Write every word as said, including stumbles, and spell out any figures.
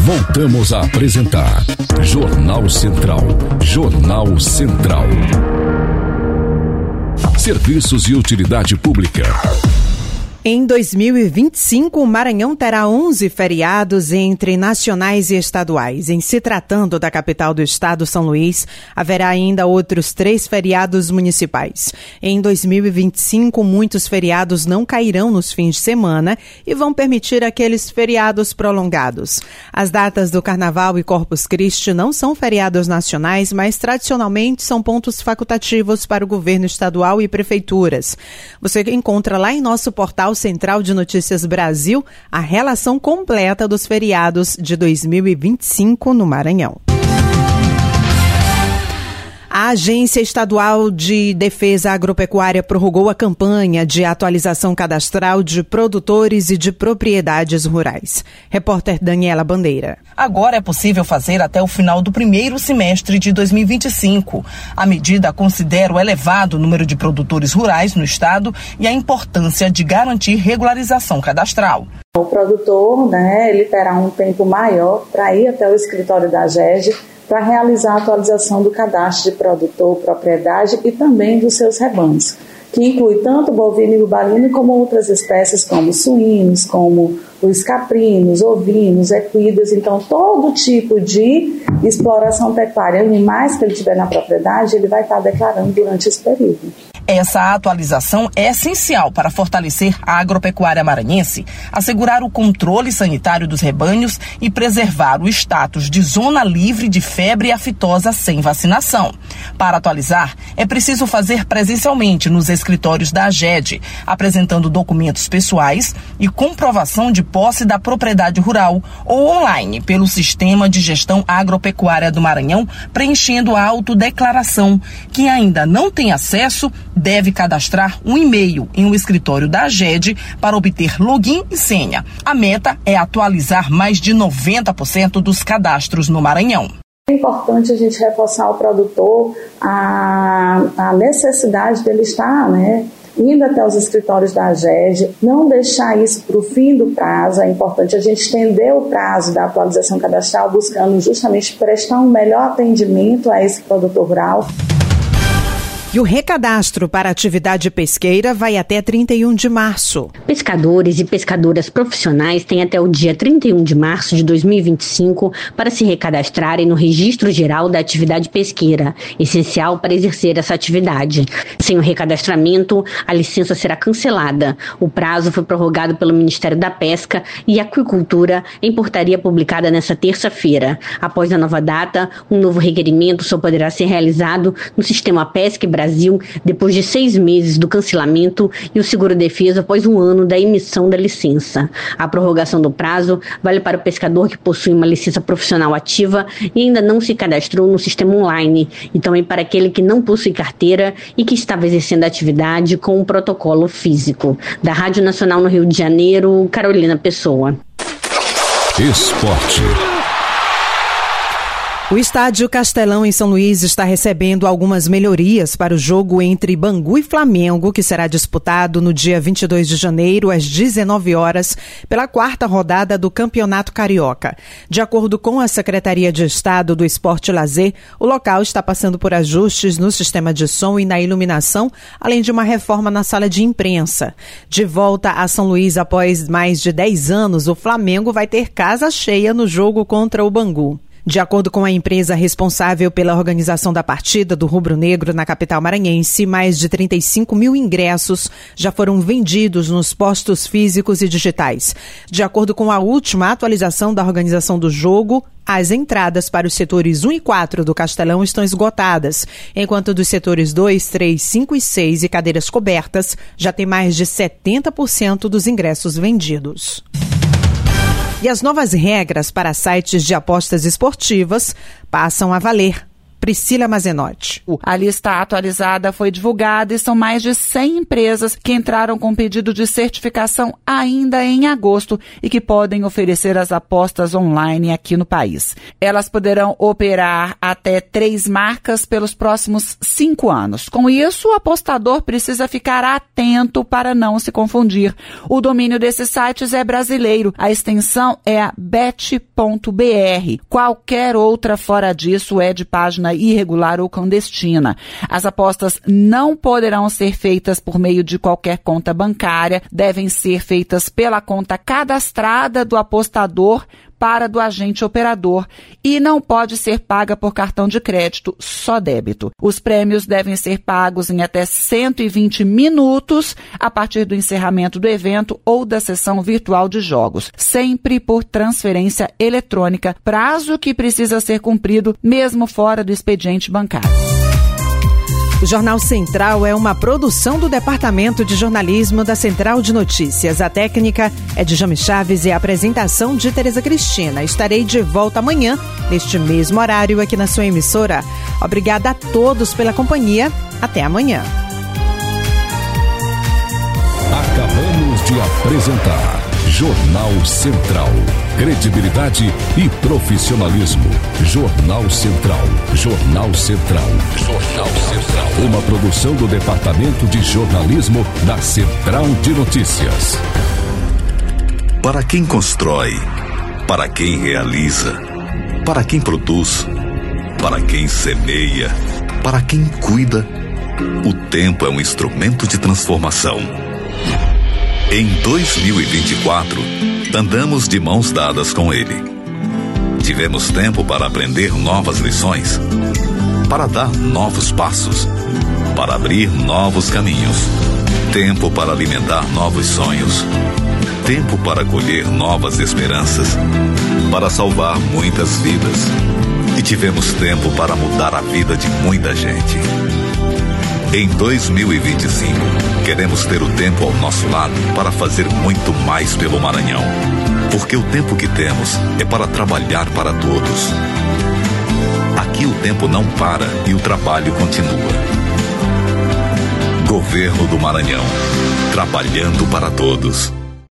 Voltamos a apresentar Jornal Central. Jornal Central. Serviços e utilidade pública. Em dois mil e vinte e cinco, o Maranhão terá onze feriados entre nacionais e estaduais. Em se tratando da capital do estado, São Luís, haverá ainda outros três feriados municipais. Em dois mil e vinte e cinco, muitos feriados não cairão nos fins de semana e vão permitir aqueles feriados prolongados. As datas do Carnaval e Corpus Christi não são feriados nacionais, mas tradicionalmente são pontos facultativos para o governo estadual e prefeituras. Você encontra lá em nosso portal Central de Notícias Brasil a relação completa dos feriados de dois mil e vinte e cinco no Maranhão. A Agência Estadual de Defesa Agropecuária prorrogou a campanha de atualização cadastral de produtores e de propriedades rurais. Repórter Daniela Bandeira. Agora é possível fazer até o final do primeiro semestre de dois mil e vinte e cinco. A medida considera o elevado número de produtores rurais no estado e a importância de garantir regularização cadastral. O produtor, né, ele terá um tempo maior para ir até o escritório da AGED para realizar a atualização do cadastro de produtor, propriedade e também dos seus rebanhos, que inclui tanto bovino e bubalino como outras espécies como suínos, como os caprinos, ovinos, equidas. Então, todo tipo de exploração pecuária, animais que ele tiver na propriedade, ele vai estar declarando durante esse período. Essa atualização é essencial para fortalecer a agropecuária maranhense, assegurar o controle sanitário dos rebanhos e preservar o status de zona livre de febre aftosa sem vacinação. Para atualizar, é preciso fazer presencialmente nos escritórios da AGED, apresentando documentos pessoais e comprovação de posse da propriedade rural ou online pelo Sistema de Gestão Agropecuária do Maranhão, preenchendo a autodeclaração. Quem ainda não tem acesso deve cadastrar um e-mail em um escritório da AGED para obter login e senha. A meta é atualizar mais de noventa por cento dos cadastros no Maranhão. É importante a gente reforçar ao produtor a, a necessidade dele estar, né, indo até os escritórios da AGED, não deixar isso para o fim do prazo. É importante a gente estender o prazo da atualização cadastral, buscando justamente prestar um melhor atendimento a esse produtor rural. E o recadastro para a atividade pesqueira vai até trinta e um de março. Pescadores e pescadoras profissionais têm até o dia trinta e um de março de dois mil e vinte e cinco para se recadastrarem no Registro Geral da Atividade Pesqueira, essencial para exercer essa atividade. Sem o recadastramento, a licença será cancelada. O prazo foi prorrogado pelo Ministério da Pesca e Aquicultura em portaria publicada nesta terça-feira. Após a nova data, um novo requerimento só poderá ser realizado no Sistema Pesca Brasil Brasil, depois de seis meses do cancelamento, e o seguro-defesa após um ano da emissão da licença. A prorrogação do prazo vale para o pescador que possui uma licença profissional ativa e ainda não se cadastrou no sistema online, e também para aquele que não possui carteira e que estava exercendo a atividade com um protocolo físico. Da Rádio Nacional no Rio de Janeiro, Carolina Pessoa. Esporte. O estádio Castelão em São Luís está recebendo algumas melhorias para o jogo entre Bangu e Flamengo, que será disputado no dia vinte e dois de janeiro, às dezenove horas, pela quarta rodada do Campeonato Carioca. De acordo com a Secretaria de Estado do Esporte e Lazer, o local está passando por ajustes no sistema de som e na iluminação, além de uma reforma na sala de imprensa. De volta a São Luís após mais de dez anos, o Flamengo vai ter casa cheia no jogo contra o Bangu. De acordo com a empresa responsável pela organização da partida do Rubro Negro na capital maranhense, mais de trinta e cinco mil ingressos já foram vendidos nos postos físicos e digitais. De acordo com a última atualização da organização do jogo, as entradas para os setores um e quatro do Castelão estão esgotadas, enquanto dos setores dois, três, cinco e seis e cadeiras cobertas já tem mais de setenta por cento dos ingressos vendidos. E as novas regras para sites de apostas esportivas passam a valer. Priscila Mazenotti. A lista atualizada foi divulgada e são mais de cem empresas que entraram com pedido de certificação ainda em agosto e que podem oferecer as apostas online aqui no país. Elas poderão operar até três marcas pelos próximos cinco anos. Com isso, o apostador precisa ficar atento para não se confundir. O domínio desses sites é brasileiro. A extensão é a bet ponto b r. Qualquer outra fora disso é de página irregular ou clandestina. As apostas não poderão ser feitas por meio de qualquer conta bancária, devem ser feitas pela conta cadastrada do apostador para do agente operador e não pode ser paga por cartão de crédito, só débito. Os prêmios devem ser pagos em até cento e vinte minutos a partir do encerramento do evento ou da sessão virtual de jogos, sempre por transferência eletrônica, prazo que precisa ser cumprido mesmo fora do expediente bancário. O Jornal Central é uma produção do Departamento de Jornalismo da Central de Notícias. A técnica é de Jame Chaves e a apresentação de Tereza Cristina. Estarei de volta amanhã, neste mesmo horário, aqui na sua emissora. Obrigada a todos pela companhia. Até amanhã. Acabamos de apresentar Jornal Central. Credibilidade e profissionalismo. Jornal Central. Jornal Central. Jornal Central. Uma produção do Departamento de Jornalismo da Central de Notícias. Para quem constrói, para quem realiza, para quem produz, para quem semeia, para quem cuida, o tempo é um instrumento de transformação. Em dois mil e vinte e quatro, andamos de mãos dadas com ele. Tivemos tempo para aprender novas lições, para dar novos passos, para abrir novos caminhos, tempo para alimentar novos sonhos, tempo para colher novas esperanças, para salvar muitas vidas. E tivemos tempo para mudar a vida de muita gente. Em dois mil e vinte e cinco, queremos ter o tempo ao nosso lado para fazer muito mais pelo Maranhão. Porque o tempo que temos é para trabalhar para todos. Aqui o tempo não para e o trabalho continua. Governo do Maranhão, trabalhando para todos.